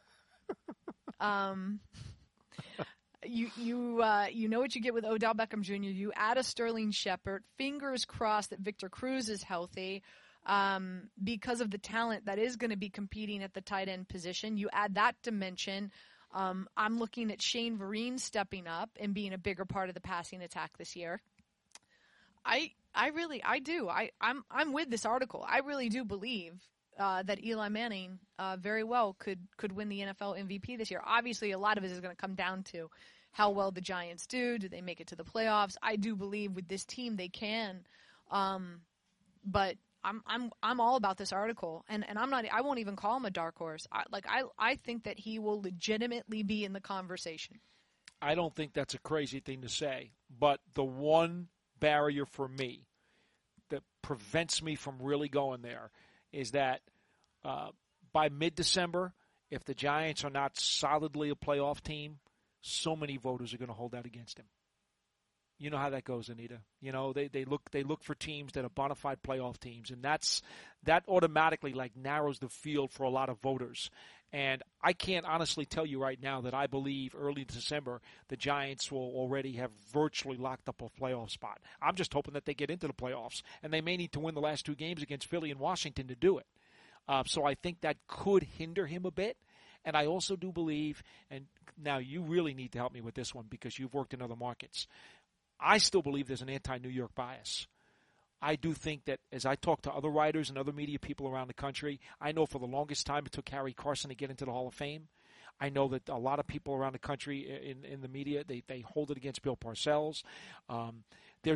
You know what you get with Odell Beckham Jr. You add a Sterling Shepard. Fingers crossed that Victor Cruz is healthy because of the talent that is going to be competing at the tight end position. You add that dimension. I'm looking at Shane Vereen stepping up and being a bigger part of the passing attack this year. I'm with this article. I really do believe that Eli Manning very well could win the NFL MVP this year. Obviously, a lot of it is going to come down to how well the Giants do. Do they make it to the playoffs? I do believe with this team they can, but I'm all about this article, and I won't even call him a dark horse. I think that he will legitimately be in the conversation. I don't think that's a crazy thing to say, but the one barrier for me that prevents me from really going there is that by mid-December, if the Giants are not solidly a playoff team, so many voters are going to hold that against him. You know how that goes, Anita. You know, they look for teams that are bona fide playoff teams, and that automatically narrows the field for a lot of voters. And I can't honestly tell you right now that I believe early December the Giants will already have virtually locked up a playoff spot. I'm just hoping that they get into the playoffs, and they may need to win the last two games against Philly and Washington to do it. So I think that could hinder him a bit. And I also do believe, and now you really need to help me with this one because you've worked in other markets, I still believe there's an anti-New York bias. I do think that as I talk to other writers and other media people around the country, I know for the longest time it took Harry Carson to get into the Hall of Fame. I know that a lot of people around the country in the media, they hold it against Bill Parcells. There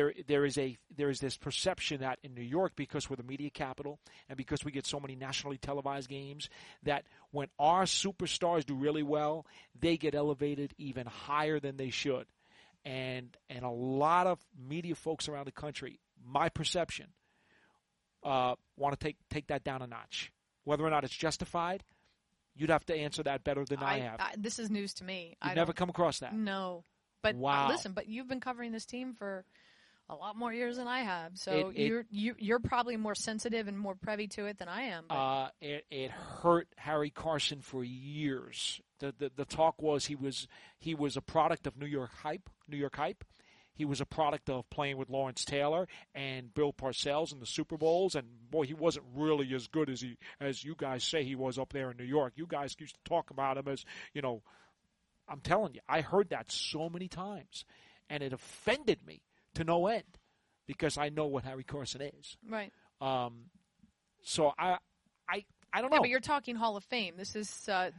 is this perception that in New York, because we're the media capital and because we get so many nationally televised games, that when our superstars do really well, they get elevated even higher than they should. And a lot of media folks around the country, my perception, want to take that down a notch. Whether or not it's justified, you'd have to answer that better than I have. This is news to me. You've never come across that? No. But wow. Listen, but you've been covering this team for a lot more years than I have, so you're probably more sensitive and more privy to it than I am. But. It hurt Harry Carson for years. The talk was he was a product of New York hype. He was a product of playing with Lawrence Taylor and Bill Parcells in the Super Bowls, and boy, he wasn't really as good as you guys say he was up there in New York. You guys used to talk about him as, I'm telling you, I heard that so many times, and it offended me to no end because I know what Harry Carson is. Right. So I don't know. Yeah, but you're talking Hall of Fame. This is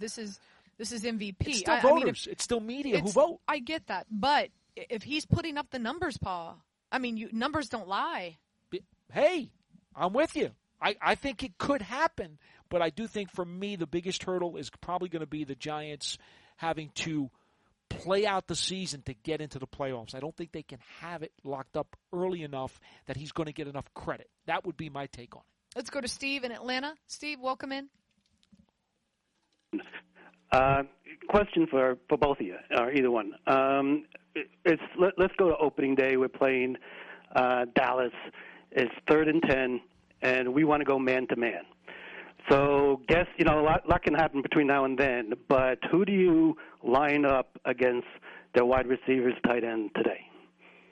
MVP. It's still voters. It's still media who vote. I get that, but if he's putting up the numbers, Paul, numbers don't lie. Hey, I'm with you. I think it could happen, but I do think for me the biggest hurdle is probably going to be the Giants having to play out the season to get into the playoffs. I don't think they can have it locked up early enough that he's going to get enough credit. That would be my take on it. Let's go to Steve in Atlanta. Steve, welcome in. Question for both of you, or either one. Let's go to opening day. We're playing Dallas. It's 3rd and 10, and we want to go man-to-man. So guess, a lot can happen between now and then, but who do you line up against their wide receivers, tight end today?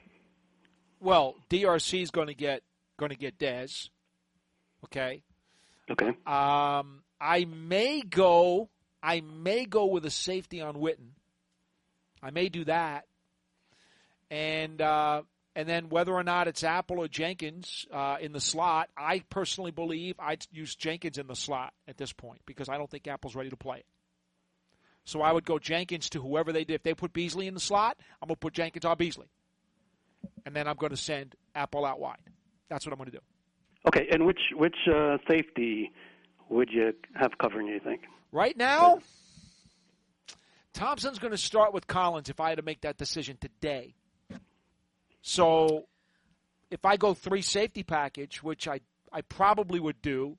Well, DRC is going to get Dez. Okay. Okay. I may go with a safety on Witten. I may do that. And then whether or not it's Apple or Jenkins in the slot, I personally believe I'd use Jenkins in the slot at this point because I don't think Apple's ready to play it. So I would go Jenkins to whoever they did. If they put Beasley in the slot, I'm going to put Jenkins on Beasley. And then I'm going to send Apple out wide. That's what I'm going to do. Okay, and which safety would you have covering, you think? Right now, Thompson's going to start with Collins if I had to make that decision today. So if I go 3 safety package, which I probably would do,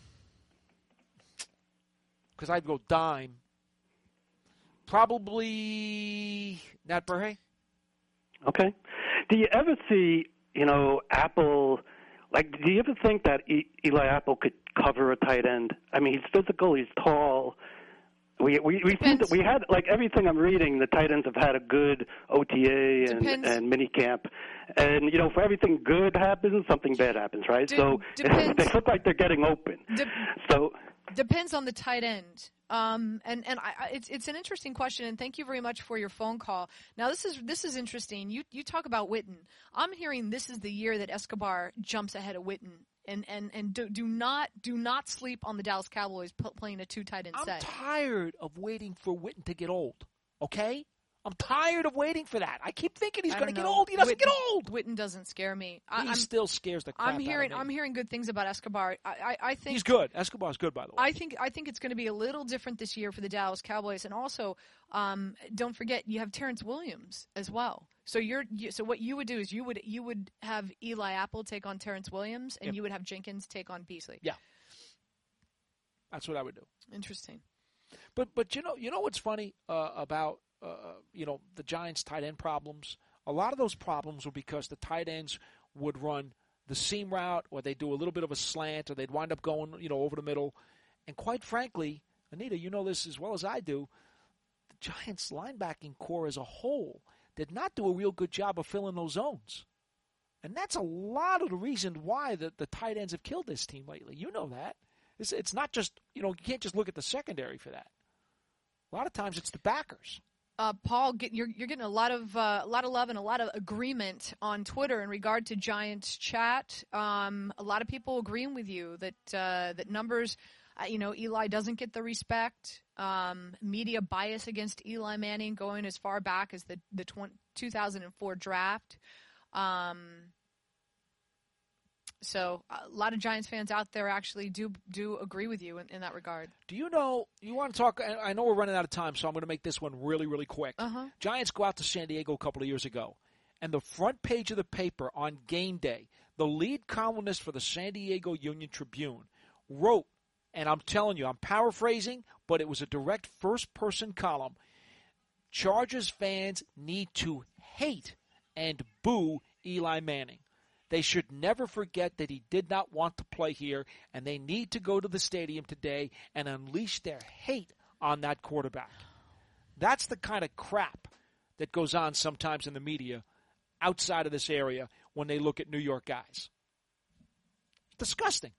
because I'd go dime, probably Nat Burhay. Okay. Do you ever see, Apple, do you ever think that Eli Apple could cover a tight end? I mean, he's physical, he's tall. We had, everything I'm reading, the tight ends have had a good OTA and mini camp. And, for everything good happens, something bad happens, right? So they look like they're getting open. Depends on the tight end. It's an interesting question, and thank you very much for your phone call. Now, this is interesting. You talk about Witten. I'm hearing this is the year that Escobar jumps ahead of Witten. And do not sleep on the Dallas Cowboys playing a 2 tight end set. I'm tired of waiting for Witten to get old. Okay, I'm tired of waiting for that. I keep thinking he's going to get old. He doesn't get old. Witten doesn't scare me. He still scares the crap out of me. I'm hearing good things about Escobar. I think he's good. Escobar's good, by the way. I think it's going to be a little different this year for the Dallas Cowboys, and also don't forget you have Terrence Williams as well. So so what you would do is you would have Eli Apple take on Terrence Williams, and you would have Jenkins take on Beasley. Yeah, that's what I would do. Interesting. But you know what's funny about the Giants' tight end problems? A lot of those problems were because the tight ends would run the seam route, or they'd do a little bit of a slant, or they'd wind up going over the middle. And quite frankly, Anita, you know this as well as I do, the Giants' linebacking core as a whole did not do a real good job of filling those zones. And that's a lot of the reason why the tight ends have killed this team lately. You know that. It's not just, you can't just look at the secondary for that. A lot of times it's the backers. Paul, you're getting a lot of love and a lot of agreement on Twitter in regard to Giants chat. A lot of people agreeing with you that numbers, Eli doesn't get the respect. Media bias against Eli Manning going as far back as the 2004 draft. So a lot of Giants fans out there actually do agree with you in that regard. Do you know, you want to talk, I know we're running out of time, so I'm going to make this one really, really quick. Giants go out to San Diego a couple of years ago, and the front page of the paper on game day, the lead columnist for the San Diego Union Tribune wrote, and I'm telling you, I'm paraphrasing, but it was a direct first-person column, Chargers fans need to hate and boo Eli Manning. They should never forget that he did not want to play here, and they need to go to the stadium today and unleash their hate on that quarterback. That's the kind of crap that goes on sometimes in the media outside of this area when they look at New York guys. Disgusting.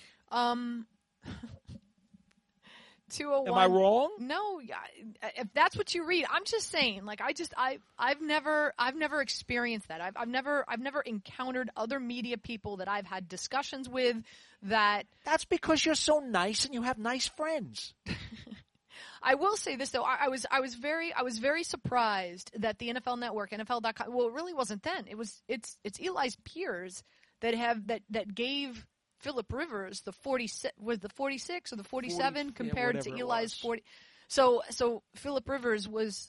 201. Am I wrong? No, if that's what you read, I'm just saying. I've never experienced that. I've never encountered other media people that I've had discussions with that. That's because you're so nice and you have nice friends. I will say this though, I was very surprised that the NFL Network, NFL.com. Well, it really wasn't then. It's Eli's peers that gave Phillip Rivers the 46 or the 47 compared to Eli's 40. So Phillip Rivers was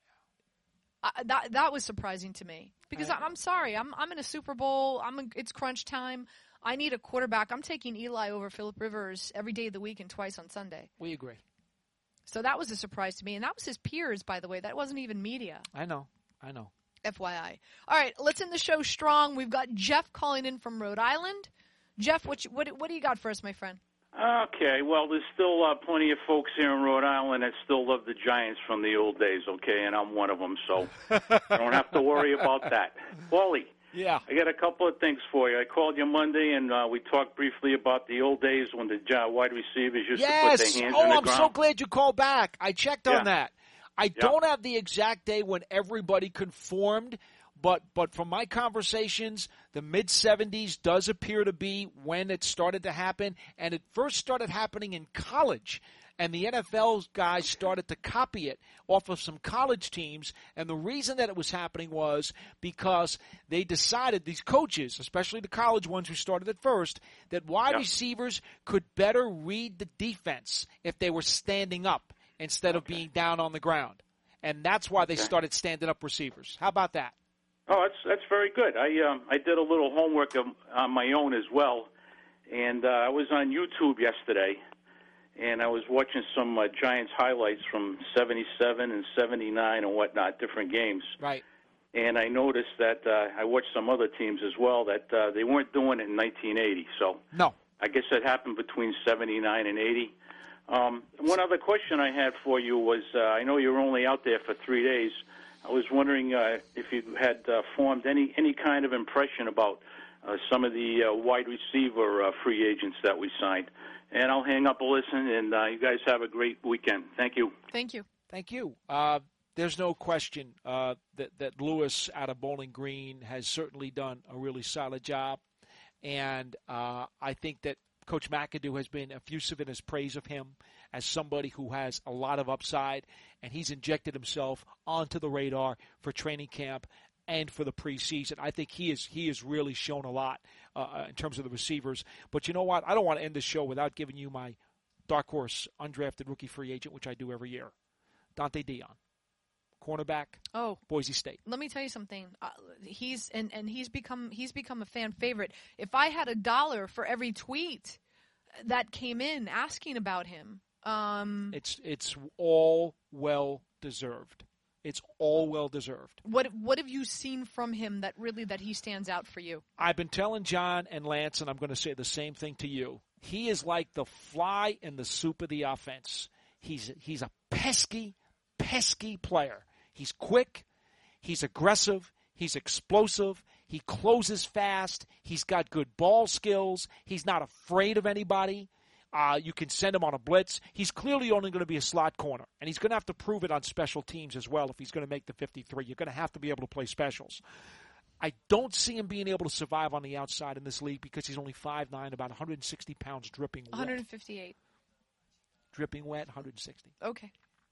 that was surprising to me because I'm sorry, I'm in a Super Bowl. It's crunch time. I need a quarterback. I'm taking Eli over Phillip Rivers every day of the week and twice on Sunday. We agree. So that was a surprise to me, and that was his peers, by the way. That wasn't even media. I know. FYI. All right, let's end the show strong. We've got Jeff calling in from Rhode Island. Jeff, what do you got for us, my friend? Okay, well, there's still plenty of folks here in Rhode Island that still love the Giants from the old days, okay, and I'm one of them, so I don't have to worry about that. Paulie, Yeah. I got a couple of things for you. I called you Monday, and we talked briefly about the old days when the wide receivers used to put their hands in the ground. I'm so glad you called back. I checked on that. I don't have the exact day when everybody conformed, but from my conversations, the mid-'70s does appear to be when it started to happen, and it first started happening in college. And the NFL guys started to copy it off of some college teams. And the reason that it was happening was because they decided, these coaches, especially the college ones who started it first, that wide receivers could better read the defense if they were standing up instead of being down on the ground. And that's why they started standing up receivers. How about that? Oh, that's very good. I did a little homework on my own as well. And I was on YouTube yesterday. And I was watching some Giants highlights from 77 and 79 and whatnot, different games. Right. And I noticed that I watched some other teams as well that they weren't doing it in 1980. So no, I guess that happened between 79 and 80. One other question I had for you was, I know you were only out there for 3 days. I was wondering if you had formed any kind of impression about some of the wide receiver free agents that we signed. And I'll hang up a listen, and you guys have a great weekend. Thank you. Thank you. Thank you. There's no question that Lewis out of Bowling Green has certainly done a really solid job. And I think that Coach McAdoo has been effusive in his praise of him as somebody who has a lot of upside, and he's injected himself onto the radar for training camp and for the preseason. I think he has really shown a lot in terms of the receivers. But you know what? I don't want to end the show without giving you my dark horse undrafted rookie free agent, which I do every year. Dante Dion, cornerback, Boise State. Let me tell you something. He's become a fan favorite. If I had $1 for every tweet that came in asking about him, it's all well deserved. It's all well-deserved. What have you seen from him that he stands out for you? I've been telling John and Lance, and I'm going to say the same thing to you. He is like the fly in the soup of the offense. He's a pesky player. He's quick. He's aggressive. He's explosive. He closes fast. He's got good ball skills. He's not afraid of anybody. You can send him on a blitz. He's clearly only going to be a slot corner, and he's going to have to prove it on special teams as well if he's going to make the 53. You're going to have to be able to play specials. I don't see him being able to survive on the outside in this league because he's only 5'9", about 160 pounds dripping wet. 158. Dripping wet, 160. Okay.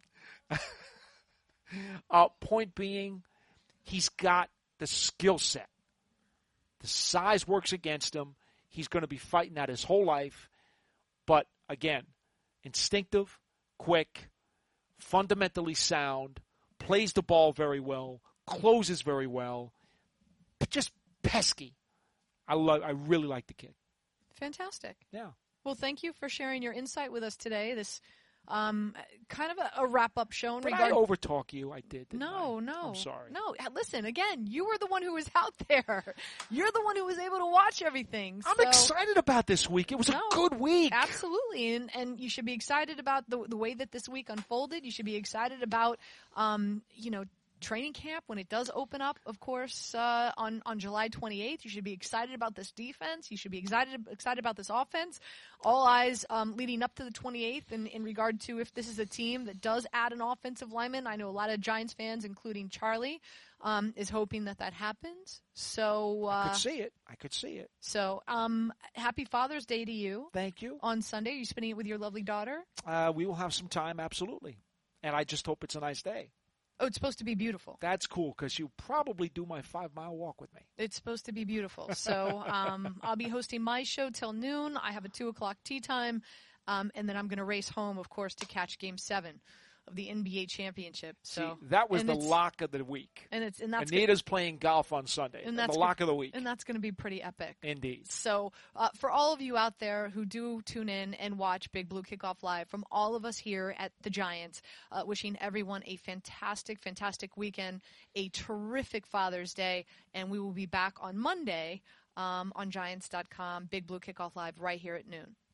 Point being, he's got the skill set. The size works against him. He's going to be fighting that his whole life. But, again, instinctive, quick, fundamentally sound, plays the ball very well, closes very well, just pesky. I really like the kid. Fantastic. Yeah. Well, thank you for sharing your insight with us today. This kind of a wrap-up show. Did I overtalk you? I did. No. I'm sorry. No, listen, again, you were the one who was out there. You're the one who was able to watch everything. I'm excited about this week. It was a good week. Absolutely, and you should be excited about the way that this week unfolded. You should be excited about, training camp when it does open up, of course, on July 28th. You should be excited about this defense. You should be excited about this offense. All eyes leading up to the 28th in regard to if this is a team that does add an offensive lineman. I know a lot of Giants fans, including Charlie, is hoping that happens. So I could see it. So happy Father's Day to you. Thank you. On Sunday, are you spending it with your lovely daughter? We will have some time, absolutely. And I just hope it's a nice day. Oh, it's supposed to be beautiful. That's cool because you probably do my 5-mile walk with me. It's supposed to be beautiful. So I'll be hosting my show till noon. I have a 2 o'clock tee time, and then I'm going to race home, of course, to catch Game 7 of the NBA championship. So see, that was the lock of the week. And that's Anita's playing golf on Sunday. And that's the lock of the week. And that's going to be pretty epic. Indeed. So for all of you out there who do tune in and watch Big Blue Kickoff Live, from all of us here at the Giants, wishing everyone a fantastic, fantastic weekend, a terrific Father's Day, and we will be back on Monday on Giants.com, Big Blue Kickoff Live right here at noon.